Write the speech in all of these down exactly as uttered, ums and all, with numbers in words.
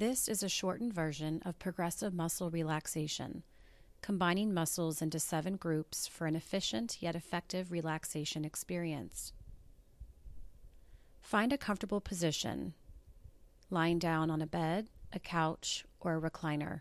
This is a shortened version of progressive muscle relaxation, combining muscles into seven groups for an efficient yet effective relaxation experience. Find a comfortable position, lying down on a bed, a couch, or a recliner.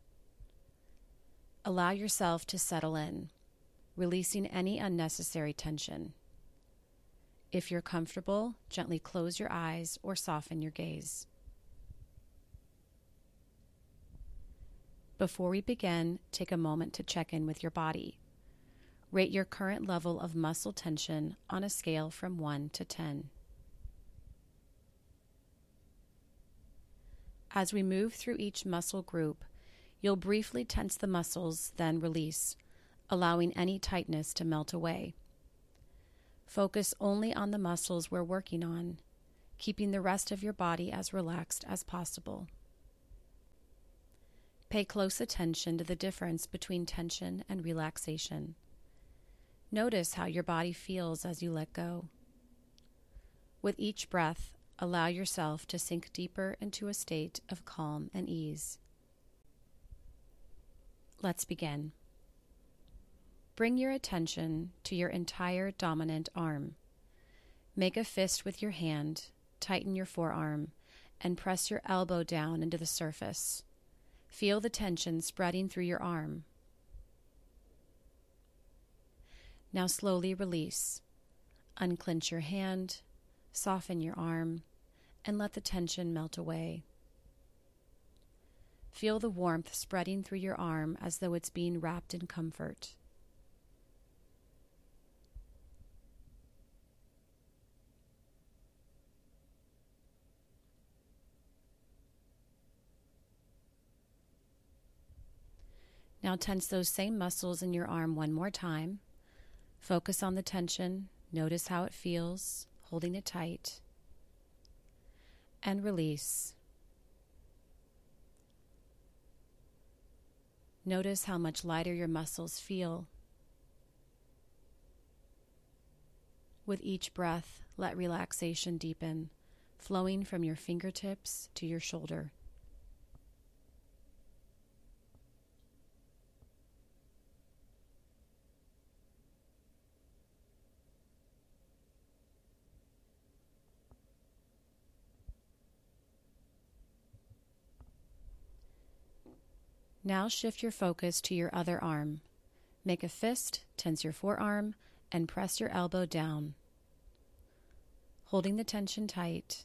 Allow yourself to settle in, releasing any unnecessary tension. If you're comfortable, gently close your eyes or soften your gaze. Before we begin, take a moment to check in with your body. Rate your current level of muscle tension on a scale from one to ten. As we move through each muscle group, you'll briefly tense the muscles, then release, allowing any tightness to melt away. Focus only on the muscles we're working on, keeping the rest of your body as relaxed as possible. Pay close attention to the difference between tension and relaxation. Notice how your body feels as you let go. With each breath, allow yourself to sink deeper into a state of calm and ease. Let's begin. Bring your attention to your entire dominant arm. Make a fist with your hand, tighten your forearm, and press your elbow down into the surface. Feel the tension spreading through your arm. Now slowly release. Unclench your hand, soften your arm, and let the tension melt away. Feel the warmth spreading through your arm as though it's being wrapped in comfort. Now tense those same muscles in your arm one more time. Focus on the tension. Notice how it feels, holding it tight. And release. Notice how much lighter your muscles feel. With each breath, let relaxation deepen, flowing from your fingertips to your shoulder. Now shift your focus to your other arm. Make a fist, tense your forearm, and press your elbow down. Holding the tension tight.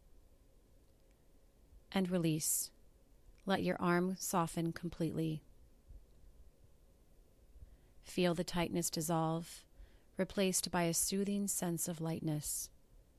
And release. Let your arm soften completely. Feel the tightness dissolve, replaced by a soothing sense of lightness.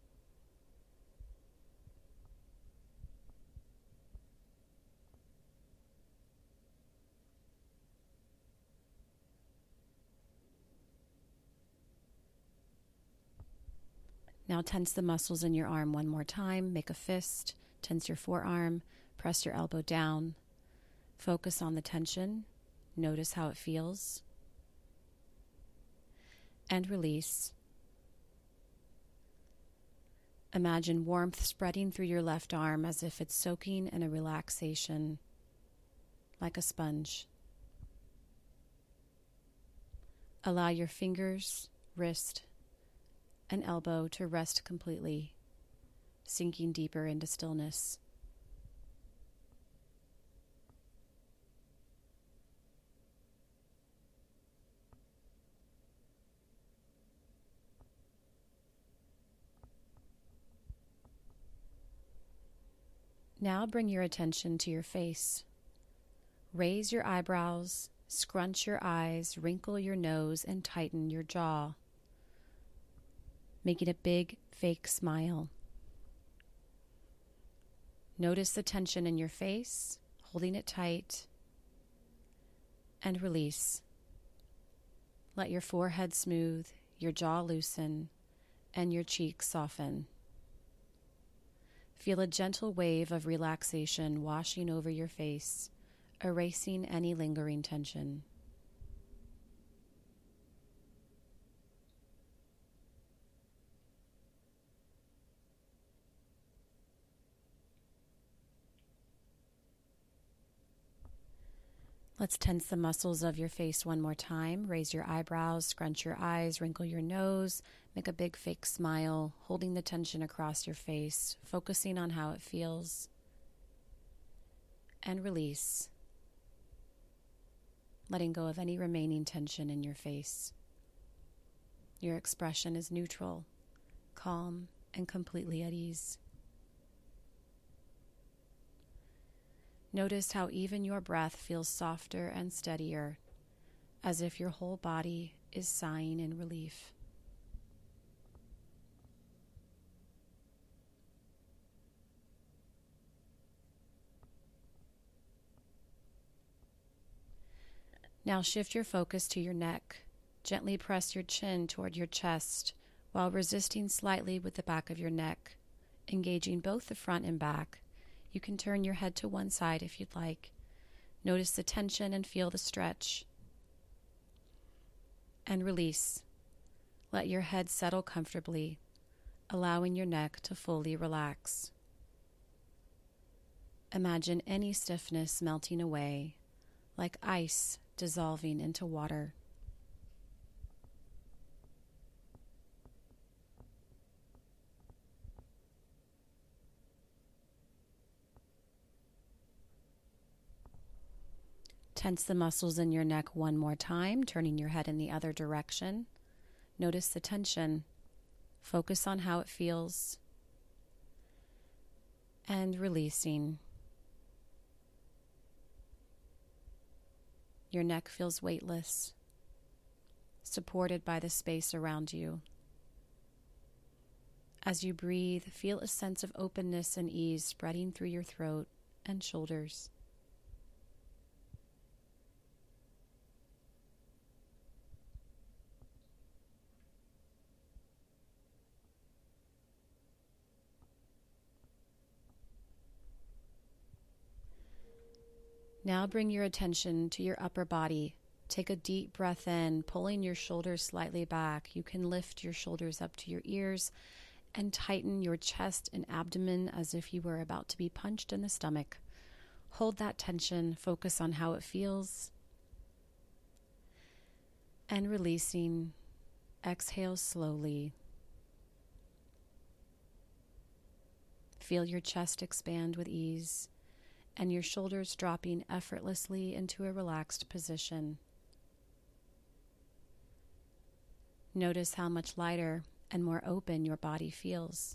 Now tense the muscles in your arm one more time. Make a fist, tense your forearm, press your elbow down. Focus on the tension. Notice how it feels. And release. Imagine warmth spreading through your left arm as if it's soaking in a relaxation, like a sponge. Allow your fingers, wrist, and elbow to rest completely, sinking deeper into stillness. Now bring your attention to your face. Raise your eyebrows, scrunch your eyes, wrinkle your nose, and tighten your jaw, making a big, fake smile. Notice the tension in your face, holding it tight, and release. Let your forehead smooth, your jaw loosen, and your cheeks soften. Feel a gentle wave of relaxation washing over your face, erasing any lingering tension. Let's tense the muscles of your face one more time. Raise your eyebrows, scrunch your eyes, wrinkle your nose, make a big fake smile, holding the tension across your face, focusing on how it feels. And release, letting go of any remaining tension in your face. Your expression is neutral, calm, and completely at ease. Notice how even your breath feels softer and steadier, as if your whole body is sighing in relief. Now shift your focus to your neck. Gently press your chin toward your chest while resisting slightly with the back of your neck, engaging both the front and back. You can turn your head to one side if you'd like. Notice the tension and feel the stretch. And release. Let your head settle comfortably, allowing your neck to fully relax. Imagine any stiffness melting away, like ice dissolving into water. Tense the muscles in your neck one more time, turning your head in the other direction. Notice the tension. Focus on how it feels. And releasing. Your neck feels weightless, supported by the space around you. As you breathe, feel a sense of openness and ease spreading through your throat and shoulders. Now bring your attention to your upper body. Take a deep breath in, pulling your shoulders slightly back. You can lift your shoulders up to your ears and tighten your chest and abdomen as if you were about to be punched in the stomach. Hold that tension, focus on how it feels. And releasing, exhale slowly. Feel your chest expand with ease, and your shoulders dropping effortlessly into a relaxed position. Notice how much lighter and more open your body feels.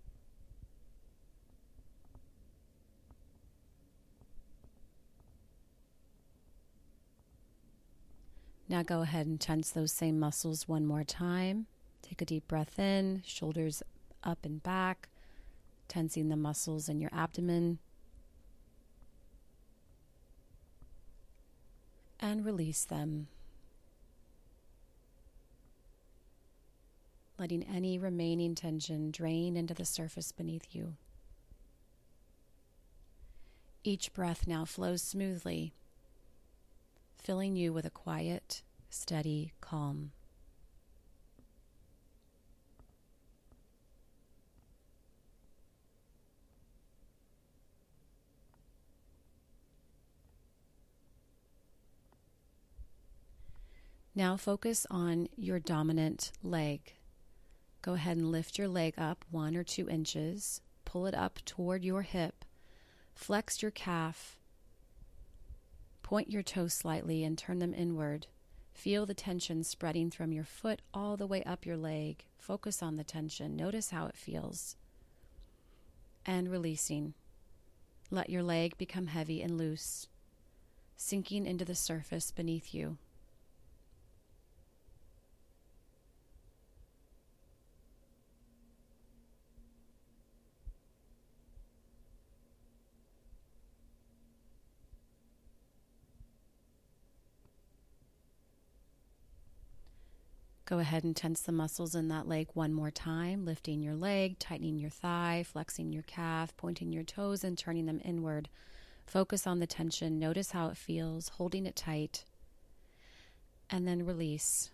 Now go ahead and tense those same muscles one more time. Take a deep breath in, shoulders up and back, tensing the muscles in your abdomen. And release them, letting any remaining tension drain into the surface beneath you. Each breath now flows smoothly, filling you with a quiet, steady calm. Now focus on your dominant leg. Go ahead and lift your leg up one or two inches. Pull it up toward your hip. Flex your calf. Point your toes slightly and turn them inward. Feel the tension spreading from your foot all the way up your leg. Focus on the tension. Notice how it feels. And releasing. Let your leg become heavy and loose, sinking into the surface beneath you. Go ahead and tense the muscles in that leg one more time, lifting your leg, tightening your thigh, flexing your calf, pointing your toes and turning them inward. Focus on the tension. Notice how it feels, holding it tight, and then release.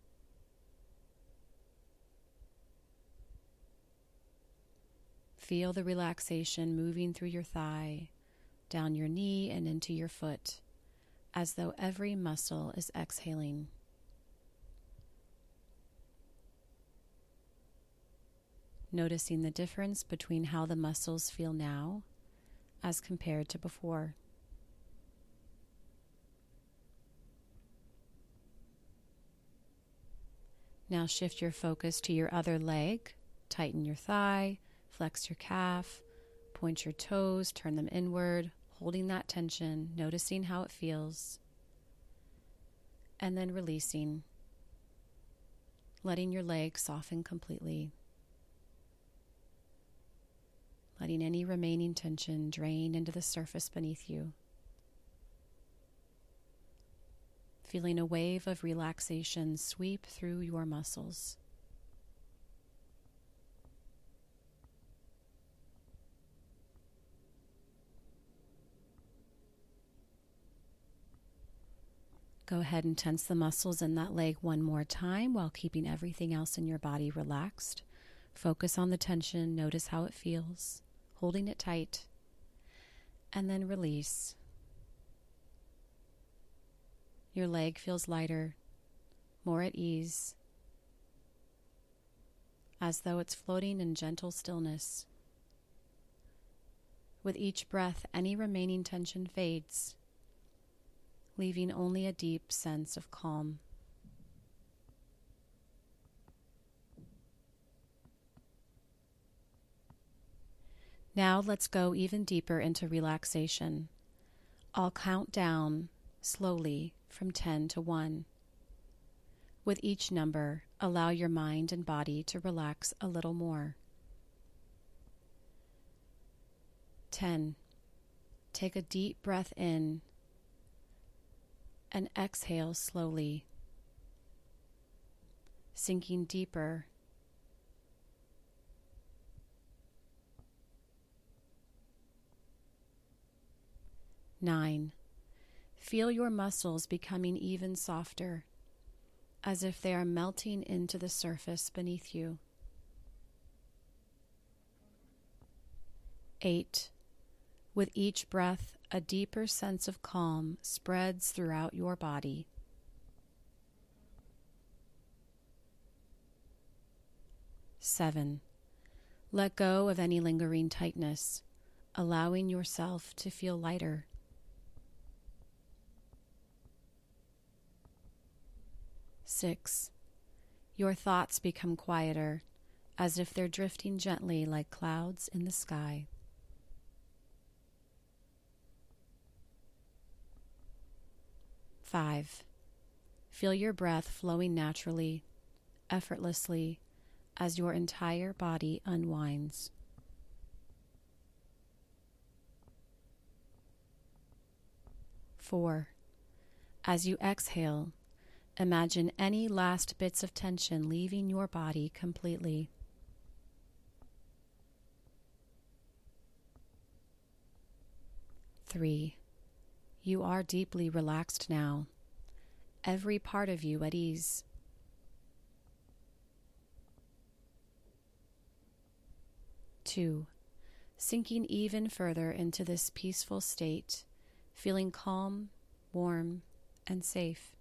Feel the relaxation moving through your thigh, down your knee and into your foot. as though every muscle is exhaling. Noticing the difference between how the muscles feel now as compared to before. Now shift your focus to your other leg. Tighten your thigh, flex your calf, point your toes, turn them inward, holding that tension, noticing how it feels, and then releasing, letting your leg soften completely, letting any remaining tension drain into the surface beneath you. Feeling a wave of relaxation sweep through your muscles. Go ahead and tense the muscles in that leg one more time while keeping everything else in your body relaxed. Focus on the tension, notice how it feels, holding it tight, and then release. Your leg feels lighter, more at ease, as though it's floating in gentle stillness. With each breath, any remaining tension fades, leaving only a deep sense of calm. Now let's go even deeper into relaxation. I'll count down slowly from ten to one. With each number, allow your mind and body to relax a little more. ten. Take a deep breath in and exhale slowly, sinking deeper. nine. Feel your muscles becoming even softer, as if they are melting into the surface beneath you. eight. With each breath, a deeper sense of calm spreads throughout your body. seven. Let go of any lingering tightness, allowing yourself to feel lighter. six. Your thoughts become quieter, as if they're drifting gently like clouds in the sky. five. Feel your breath flowing naturally, effortlessly, as your entire body unwinds. four. As you exhale, imagine any last bits of tension leaving your body completely. three. You are deeply relaxed now, every part of you at ease. two. Sinking even further into this peaceful state, feeling calm, warm, and safe.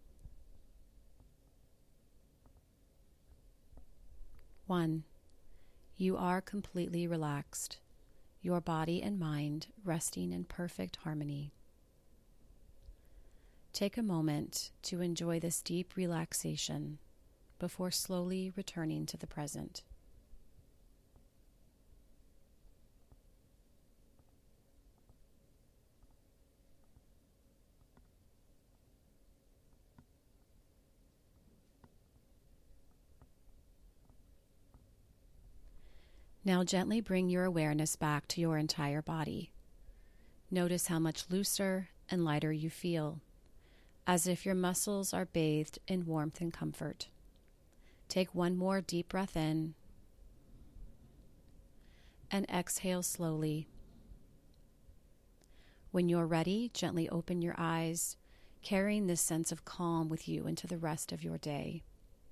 one. You are completely relaxed, your body and mind resting in perfect harmony. Take a moment to enjoy this deep relaxation before slowly returning to the present. Now gently bring your awareness back to your entire body. Notice how much looser and lighter you feel, as if your muscles are bathed in warmth and comfort. Take one more deep breath in and exhale slowly. When you're ready, gently open your eyes, carrying this sense of calm with you into the rest of your day.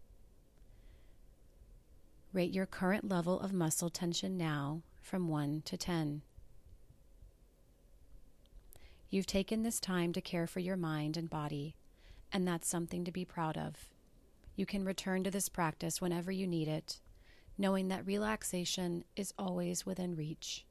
Rate your current level of muscle tension now from one to ten. You've taken this time to care for your mind and body, and that's something to be proud of. You can return to this practice whenever you need it, knowing that relaxation is always within reach.